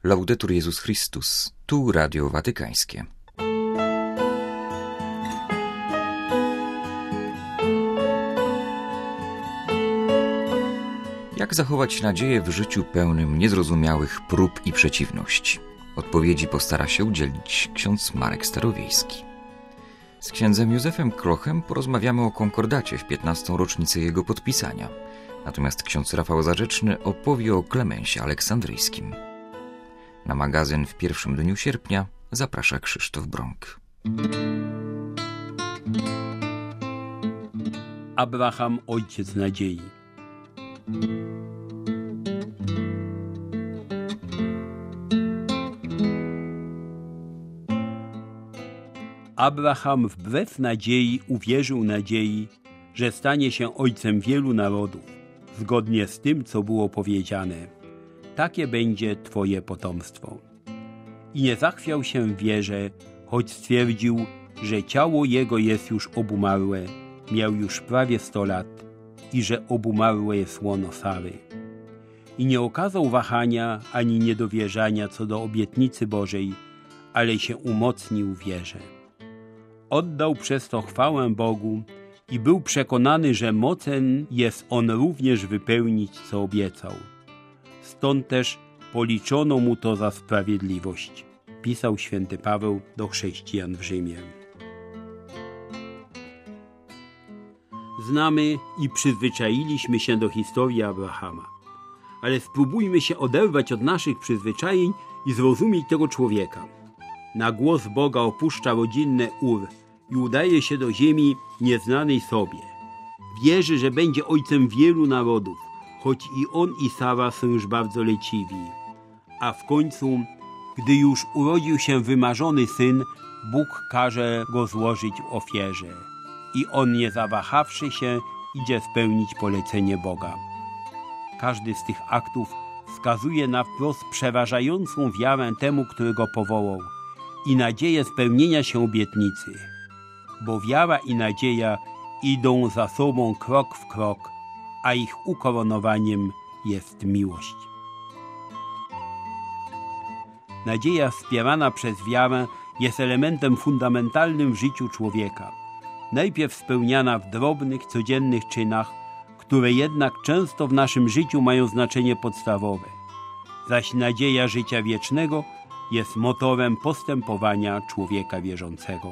Laudetur Jezus Chrystus, tu Radio Watykańskie. Jak zachować nadzieję w życiu pełnym niezrozumiałych prób i przeciwności? Odpowiedzi postara się udzielić ksiądz Marek Starowiejski. Z księdzem Józefem Klochem porozmawiamy o konkordacie w 15. rocznicę jego podpisania. Natomiast ksiądz Rafał Zarzeczny opowie o Klemensie Aleksandryjskim. Na magazyn w pierwszym dniu sierpnia zaprasza Krzysztof Brąk. Abraham, ojciec nadziei. Abraham wbrew nadziei uwierzył nadziei, że stanie się ojcem wielu narodów, zgodnie z tym, co było powiedziane. Takie będzie Twoje potomstwo. I nie zachwiał się w wierze, choć stwierdził, że ciało jego jest już obumarłe, miał już prawie 100 lat i że obumarłe jest łono Sary. I nie okazał wahania ani niedowierzania co do obietnicy Bożej, ale się umocnił w wierze. Oddał przez to chwałę Bogu i był przekonany, że mocen jest on również wypełnić, co obiecał. Stąd też policzono mu to za sprawiedliwość, pisał święty Paweł do chrześcijan w Rzymie. Znamy i przyzwyczailiśmy się do historii Abrahama, ale spróbujmy się oderwać od naszych przyzwyczajeń i zrozumieć tego człowieka. Na głos Boga opuszcza rodzinne Ur i udaje się do ziemi nieznanej sobie. Wierzy, że będzie ojcem wielu narodów, choć i on i Sara są już bardzo leciwi. A w końcu, gdy już urodził się wymarzony syn, Bóg każe go złożyć w ofierze. I on, nie zawahawszy się, idzie spełnić polecenie Boga. Każdy z tych aktów wskazuje na wprost przeważającą wiarę temu, który go powołał, i nadzieję spełnienia się obietnicy. Bo wiara i nadzieja idą za sobą krok w krok, a ich ukoronowaniem jest miłość. Nadzieja wspierana przez wiarę jest elementem fundamentalnym w życiu człowieka. Najpierw spełniana w drobnych, codziennych czynach, które jednak często w naszym życiu mają znaczenie podstawowe. Zaś nadzieja życia wiecznego jest motorem postępowania człowieka wierzącego.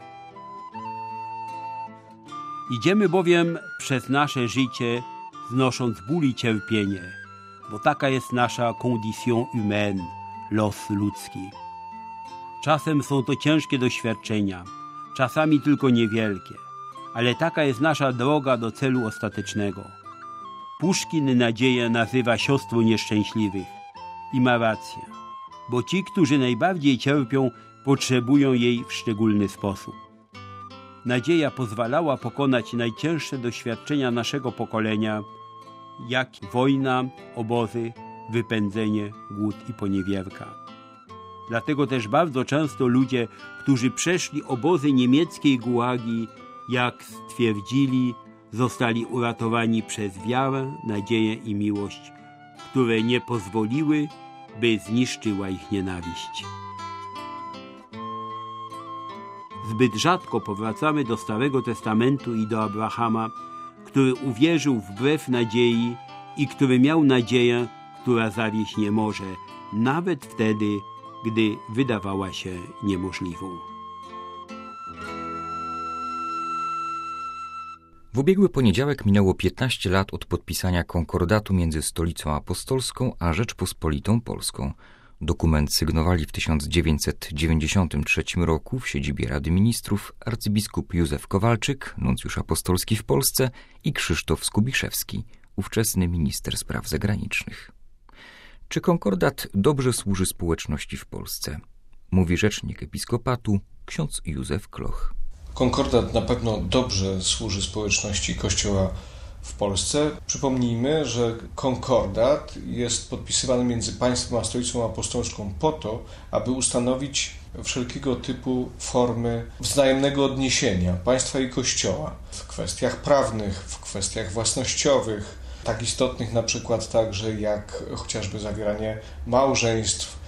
Idziemy bowiem przez nasze życie, znosząc ból i cierpienie, bo taka jest nasza condition humaine, los ludzki. Czasem są to ciężkie doświadczenia, czasami tylko niewielkie, ale taka jest nasza droga do celu ostatecznego. Puszkin nadzieję nazywa siostrą nieszczęśliwych i ma rację, bo ci, którzy najbardziej cierpią, potrzebują jej w szczególny sposób. Nadzieja pozwalała pokonać najcięższe doświadczenia naszego pokolenia, jak wojna, obozy, wypędzenie, głód i poniewierka. Dlatego też bardzo często ludzie, którzy przeszli obozy niemieckiej gułagi, jak stwierdzili, zostali uratowani przez wiarę, nadzieję i miłość, które nie pozwoliły, by zniszczyła ich nienawiść. Zbyt rzadko powracamy do Starego Testamentu i do Abrahama, który uwierzył wbrew nadziei i który miał nadzieję, która zawieść nie może, nawet wtedy, gdy wydawała się niemożliwą. W ubiegły poniedziałek minęło 15 lat od podpisania konkordatu między Stolicą Apostolską a Rzeczpospolitą Polską. Dokument sygnowali w 1993 roku w siedzibie Rady Ministrów arcybiskup Józef Kowalczyk, nuncjusz apostolski w Polsce, i Krzysztof Skubiszewski, ówczesny minister spraw zagranicznych. Czy konkordat dobrze służy społeczności w Polsce? Mówi rzecznik episkopatu ksiądz Józef Kloch. Konkordat na pewno dobrze służy społeczności Kościoła w Polsce. Przypomnijmy, że konkordat jest podpisywany między państwem a Stolicą Apostolską po to, aby ustanowić wszelkiego typu formy wzajemnego odniesienia państwa i Kościoła w kwestiach prawnych, w kwestiach własnościowych, tak istotnych na przykład także jak chociażby zawieranie małżeństw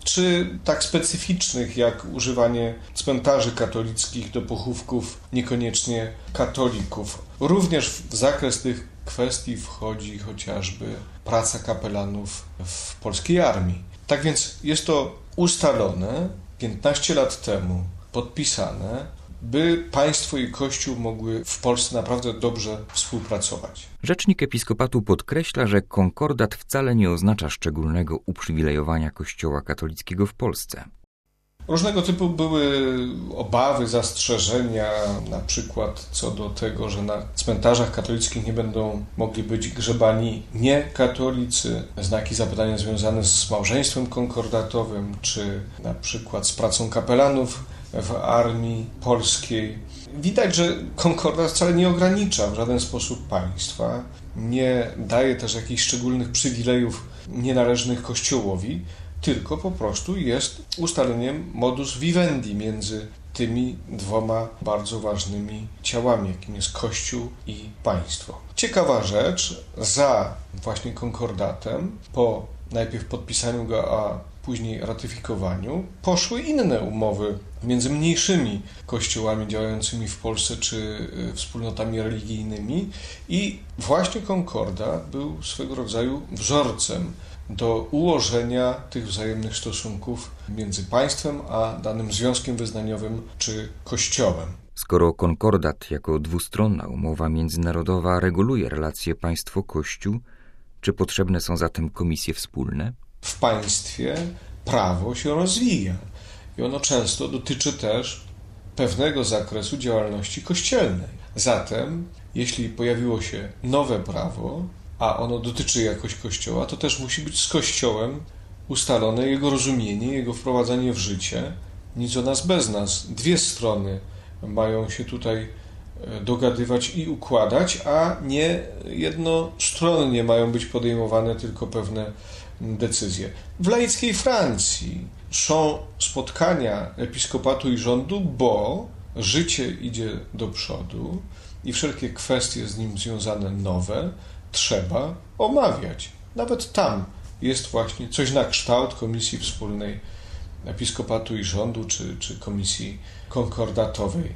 czy tak specyficznych jak używanie cmentarzy katolickich do pochówków niekoniecznie katolików. Również w zakres tych kwestii wchodzi chociażby praca kapelanów w polskiej armii. Tak więc jest to ustalone 15 lat temu, podpisane, by państwo i Kościół mogły w Polsce naprawdę dobrze współpracować. Rzecznik Episkopatu podkreśla, że konkordat wcale nie oznacza szczególnego uprzywilejowania Kościoła katolickiego w Polsce. Różnego typu były obawy, zastrzeżenia, na przykład co do tego, że na cmentarzach katolickich nie będą mogli być grzebani niekatolicy, znaki zapytania związane z małżeństwem konkordatowym, czy na przykład z pracą kapelanów w armii polskiej. Widać, że konkordat wcale nie ogranicza w żaden sposób państwa, nie daje też jakichś szczególnych przywilejów nienależnych Kościołowi, tylko po prostu jest ustaleniem modus vivendi między tymi dwoma bardzo ważnymi ciałami, jakim jest Kościół i państwo. Ciekawa rzecz, za właśnie konkordatem, po najpierw podpisaniu go, a później ratyfikowaniu, poszły inne umowy między mniejszymi kościołami działającymi w Polsce czy wspólnotami religijnymi i właśnie konkordat był swego rodzaju wzorcem do ułożenia tych wzajemnych stosunków między państwem a danym związkiem wyznaniowym czy kościołem. Skoro konkordat jako dwustronna umowa międzynarodowa reguluje relacje państwo-kościół, czy potrzebne są zatem komisje wspólne? W państwie prawo się rozwija i ono często dotyczy też pewnego zakresu działalności kościelnej. Zatem, jeśli pojawiło się nowe prawo, a ono dotyczy jakoś Kościoła, to też musi być z Kościołem ustalone jego rozumienie, jego wprowadzanie w życie. Nic o nas bez nas. Dwie strony mają się tutaj dogadywać i układać, a nie jednostronnie mają być podejmowane tylko pewne decyzje. W laickiej Francji są spotkania episkopatu i rządu, bo życie idzie do przodu i wszelkie kwestie z nim związane nowe trzeba omawiać. Nawet tam jest właśnie coś na kształt Komisji Wspólnej Episkopatu i Rządu czy Komisji Konkordatowej.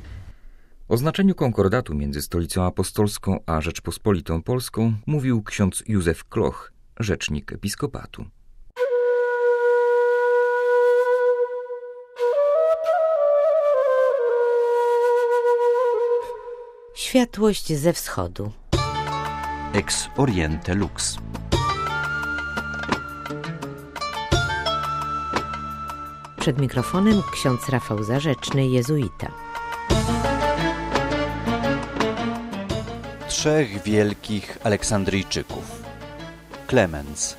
O znaczeniu konkordatu między Stolicą Apostolską a Rzeczpospolitą Polską mówił ksiądz Józef Kloch, rzecznik Episkopatu. Światłość ze wschodu. Ex Oriente Lux. Przed mikrofonem ksiądz Rafał Zarzeczny, jezuita. Trzech wielkich Aleksandryjczyków. Klemens.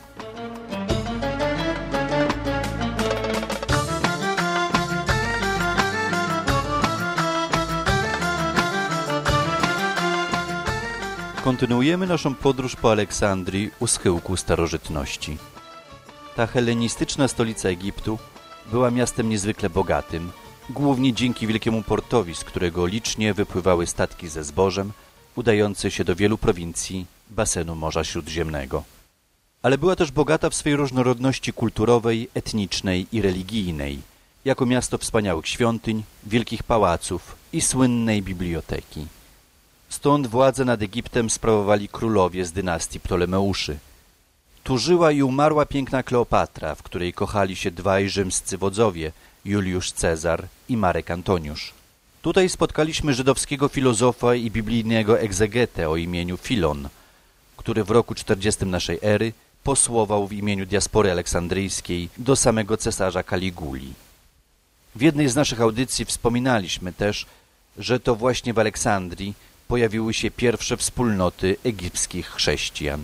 Kontynuujemy naszą podróż po Aleksandrii u schyłku starożytności. Ta hellenistyczna stolica Egiptu była miastem niezwykle bogatym, głównie dzięki wielkiemu portowi, z którego licznie wypływały statki ze zbożem, udające się do wielu prowincji basenu Morza Śródziemnego. Ale była też bogata w swej różnorodności kulturowej, etnicznej i religijnej, jako miasto wspaniałych świątyń, wielkich pałaców i słynnej biblioteki. Stąd władzę nad Egiptem sprawowali królowie z dynastii Ptolemeuszy. Tu żyła i umarła piękna Kleopatra, w której kochali się dwaj rzymscy wodzowie, Juliusz Cezar i Marek Antoniusz. Tutaj spotkaliśmy żydowskiego filozofa i biblijnego egzegetę o imieniu Filon, który w roku 40 naszej ery posłował w imieniu diaspory aleksandryjskiej do samego cesarza Kaliguli. W jednej z naszych audycji wspominaliśmy też, że to właśnie w Aleksandrii pojawiły się pierwsze wspólnoty egipskich chrześcijan.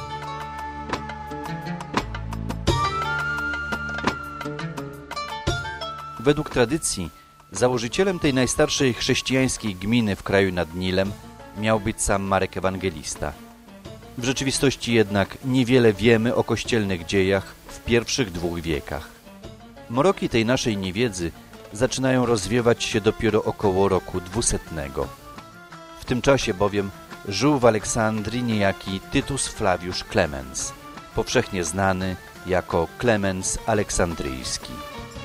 Według tradycji założycielem tej najstarszej chrześcijańskiej gminy w kraju nad Nilem miał być sam Marek Ewangelista. W rzeczywistości jednak niewiele wiemy o kościelnych dziejach w pierwszych 2 wiekach. Mroki tej naszej niewiedzy zaczynają rozwiewać się dopiero około roku 200. W tym czasie bowiem żył w Aleksandrii niejaki Tytus Flavius Clemens, powszechnie znany jako Klemens Aleksandryjski.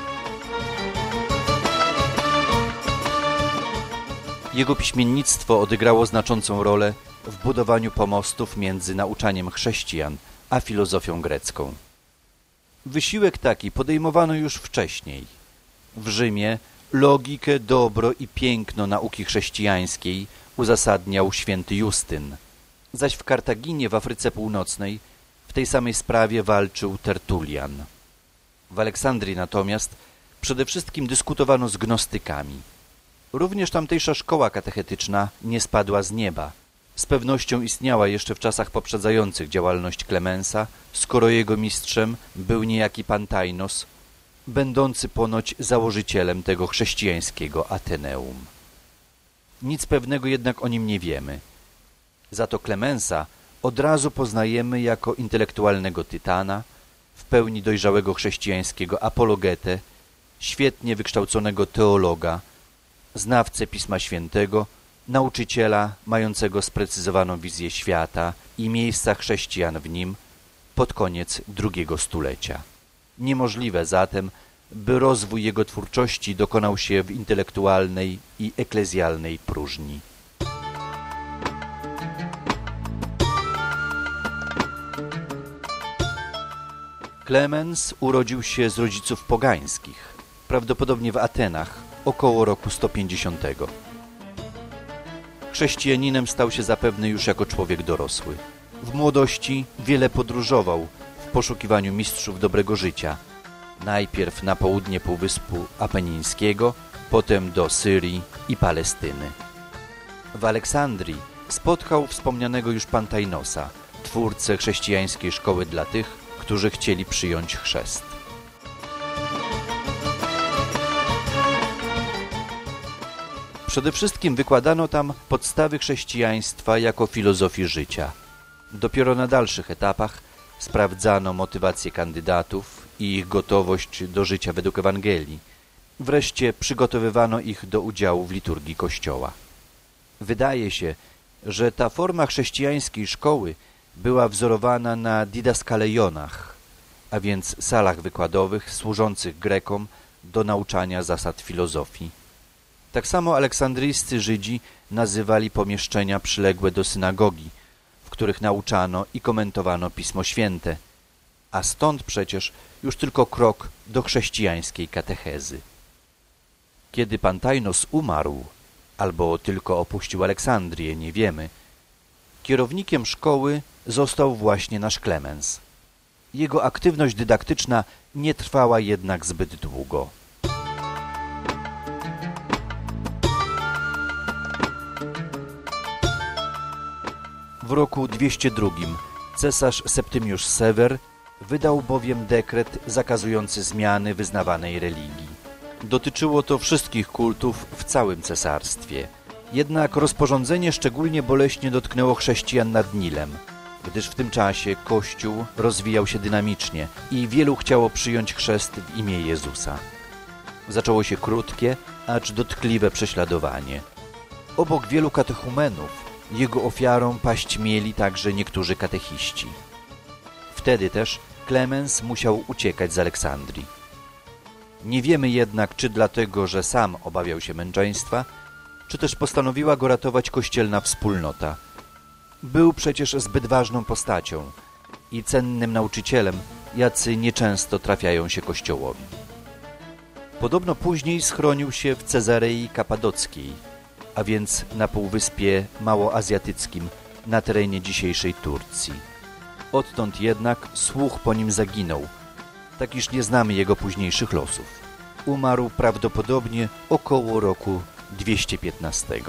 Jego piśmiennictwo odegrało znaczącą rolę w budowaniu pomostów między nauczaniem chrześcijan a filozofią grecką. Wysiłek taki podejmowano już wcześniej. W Rzymie logikę, dobro i piękno nauki chrześcijańskiej uzasadniał święty Justyn, zaś w Kartaginie w Afryce Północnej w tej samej sprawie walczył Tertulian. W Aleksandrii natomiast przede wszystkim dyskutowano z gnostykami. Również tamtejsza szkoła katechetyczna nie spadła z nieba. Z pewnością istniała jeszcze w czasach poprzedzających działalność Klemensa, skoro jego mistrzem był niejaki Pantainos, będący ponoć założycielem tego chrześcijańskiego Ateneum. Nic pewnego jednak o nim nie wiemy. Za to Klemensa od razu poznajemy jako intelektualnego tytana, w pełni dojrzałego chrześcijańskiego apologetę, świetnie wykształconego teologa, znawcę Pisma Świętego, nauczyciela mającego sprecyzowaną wizję świata i miejsca chrześcijan w nim pod koniec II stulecia. Niemożliwe zatem, by rozwój jego twórczości dokonał się w intelektualnej i eklezjalnej próżni. Klemens urodził się z rodziców pogańskich, prawdopodobnie w Atenach, około roku 150. Chrześcijaninem stał się zapewne już jako człowiek dorosły. W młodości wiele podróżował w poszukiwaniu mistrzów dobrego życia. Najpierw na południe Półwyspu Apenińskiego, potem do Syrii i Palestyny. W Aleksandrii spotkał wspomnianego już Pantainosa, twórcę chrześcijańskiej szkoły dla tych, którzy chcieli przyjąć chrzest. Przede wszystkim wykładano tam podstawy chrześcijaństwa jako filozofii życia. Dopiero na dalszych etapach sprawdzano motywację kandydatów i ich gotowość do życia według Ewangelii. Wreszcie przygotowywano ich do udziału w liturgii Kościoła. Wydaje się, że ta forma chrześcijańskiej szkoły była wzorowana na didaskaleionach, a więc salach wykładowych służących Grekom do nauczania zasad filozofii. Tak samo aleksandryjscy Żydzi nazywali pomieszczenia przyległe do synagogi, w których nauczano i komentowano Pismo Święte, a stąd przecież już tylko krok do chrześcijańskiej katechezy. Kiedy Pantainos umarł, albo tylko opuścił Aleksandrię, nie wiemy, kierownikiem szkoły został właśnie nasz Klemens. Jego aktywność dydaktyczna nie trwała jednak zbyt długo. W roku 202 cesarz Septymiusz Sewer wydał bowiem dekret zakazujący zmiany wyznawanej religii. Dotyczyło to wszystkich kultów w całym cesarstwie. Jednak rozporządzenie szczególnie boleśnie dotknęło chrześcijan nad Nilem, gdyż w tym czasie Kościół rozwijał się dynamicznie i wielu chciało przyjąć chrzest w imię Jezusa. Zaczęło się krótkie, acz dotkliwe prześladowanie. Obok wielu katechumenów jego ofiarą paść mieli także niektórzy katechiści. Wtedy też Klemens musiał uciekać z Aleksandrii. Nie wiemy jednak, czy dlatego, że sam obawiał się męczeństwa, czy też postanowiła go ratować kościelna wspólnota. Był przecież zbyt ważną postacią i cennym nauczycielem, jacy nieczęsto trafiają się Kościołowi. Podobno później schronił się w Cezarei Kapadockiej, a więc na Półwyspie Małoazjatyckim, na terenie dzisiejszej Turcji. Odtąd jednak słuch po nim zaginął, tak iż nie znamy jego późniejszych losów. Umarł prawdopodobnie około roku 215.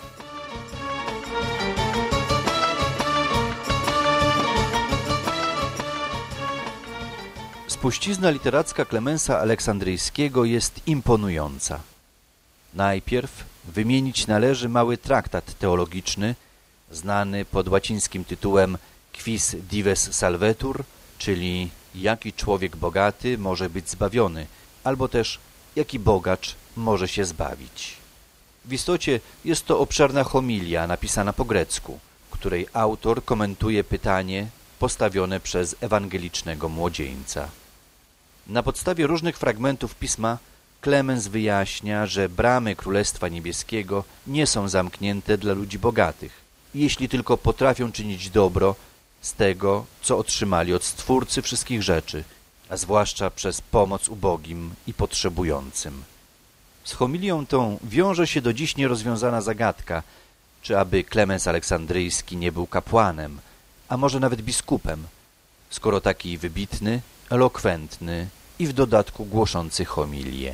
Spuścizna literacka Klemensa Aleksandryjskiego jest imponująca. Najpierw wymienić należy mały traktat teologiczny, znany pod łacińskim tytułem Quis dives salvetur, czyli jaki człowiek bogaty może być zbawiony, albo też jaki bogacz może się zbawić. W istocie jest to obszerna homilia napisana po grecku, której autor komentuje pytanie, postawione przez ewangelicznego młodzieńca. Na podstawie różnych fragmentów Pisma Klemens wyjaśnia, że bramy Królestwa Niebieskiego nie są zamknięte dla ludzi bogatych, jeśli tylko potrafią czynić dobro z tego, co otrzymali od Stwórcy wszystkich rzeczy, a zwłaszcza przez pomoc ubogim i potrzebującym. Z homilią tą wiąże się do dziś nierozwiązana zagadka, czy aby Klemens Aleksandryjski nie był kapłanem, a może nawet biskupem, skoro taki wybitny, elokwentny i w dodatku głoszący homilię.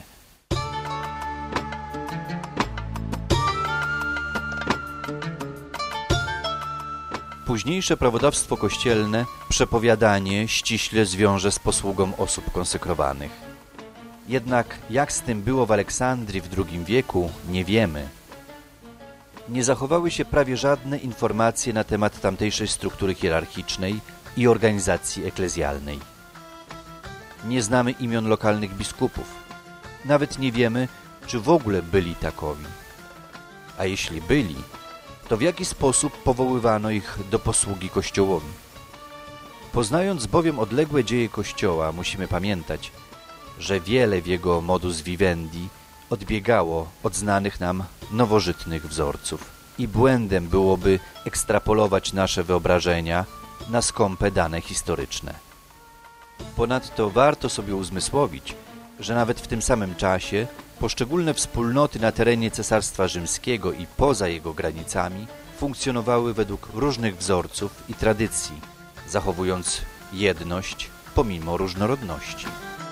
Późniejsze prawodawstwo kościelne przepowiadanie ściśle zwiąże z posługą osób konsekrowanych. Jednak jak z tym było w Aleksandrii w II wieku, nie wiemy. Nie zachowały się prawie żadne informacje na temat tamtejszej struktury hierarchicznej i organizacji eklezjalnej. Nie znamy imion lokalnych biskupów. Nawet nie wiemy, czy w ogóle byli takowi. A jeśli byli, to w jaki sposób powoływano ich do posługi Kościołowi. Poznając bowiem odległe dzieje Kościoła, musimy pamiętać, że wiele w jego modus vivendi odbiegało od znanych nam nowożytnych wzorców i błędem byłoby ekstrapolować nasze wyobrażenia na skąpe dane historyczne. Ponadto warto sobie uzmysłowić, że nawet w tym samym czasie poszczególne wspólnoty na terenie Cesarstwa Rzymskiego i poza jego granicami funkcjonowały według różnych wzorców i tradycji, zachowując jedność pomimo różnorodności.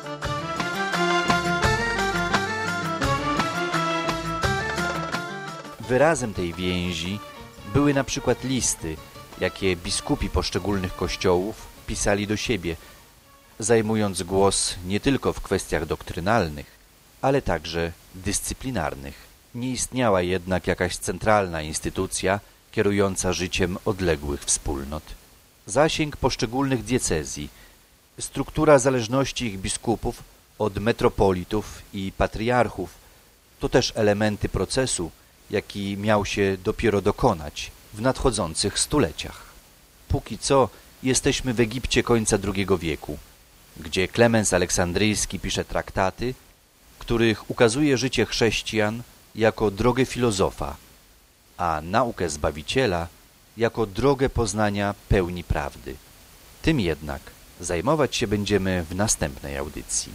Wyrazem tej więzi były na przykład listy, jakie biskupi poszczególnych kościołów pisali do siebie, zajmując głos nie tylko w kwestiach doktrynalnych, ale także dyscyplinarnych. Nie istniała jednak jakaś centralna instytucja kierująca życiem odległych wspólnot. Zasięg poszczególnych diecezji, struktura zależności ich biskupów od metropolitów i patriarchów to też elementy procesu, jaki miał się dopiero dokonać w nadchodzących stuleciach. Póki co jesteśmy w Egipcie końca II wieku, gdzie Klemens Aleksandryjski pisze traktaty, których ukazuje życie chrześcijan jako drogę filozofa, a naukę Zbawiciela jako drogę poznania pełni prawdy. Tym jednak zajmować się będziemy w następnej audycji.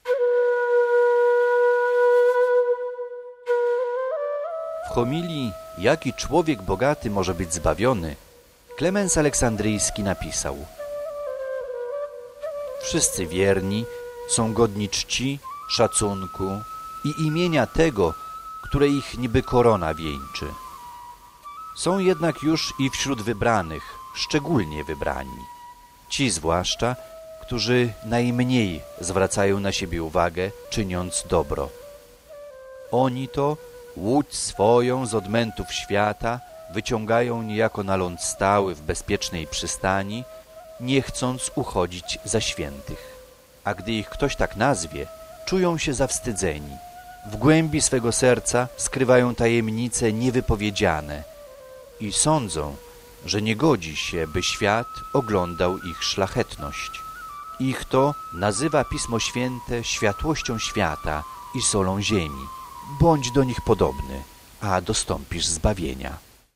W homilii „Jaki człowiek bogaty może być zbawiony?” Klemens Aleksandryjski napisał: Wszyscy wierni są godni czci, szacunku i imienia tego, które ich niby korona wieńczy. Są jednak już i wśród wybranych, szczególnie wybrani. Ci zwłaszcza, którzy najmniej zwracają na siebie uwagę, czyniąc dobro. Oni to łódź swoją z odmętów świata wyciągają niejako na ląd stały w bezpiecznej przystani, nie chcąc uchodzić za świętych. A gdy ich ktoś tak nazwie, czują się zawstydzeni. W głębi swego serca skrywają tajemnice niewypowiedziane i sądzą, że nie godzi się, by świat oglądał ich szlachetność. Ich to nazywa Pismo Święte światłością świata i solą ziemi. Bądź do nich podobny, a dostąpisz zbawienia.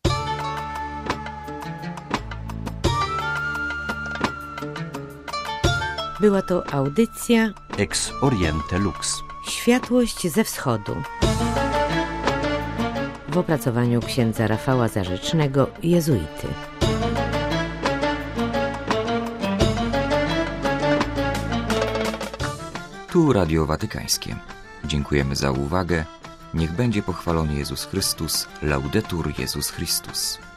Była to audycja Ex Oriente Lux. Światłość ze wschodu. W opracowaniu księdza Rafała Zarzecznego, jezuity. Tu Radio Watykańskie. Dziękujemy za uwagę. Niech będzie pochwalony Jezus Chrystus. Laudetur Jezus Chrystus.